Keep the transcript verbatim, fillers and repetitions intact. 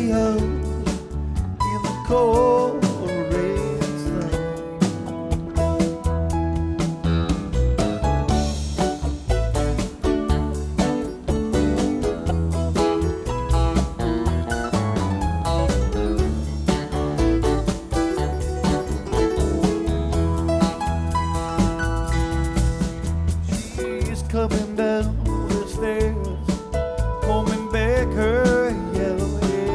home in the cold red sun. She's coming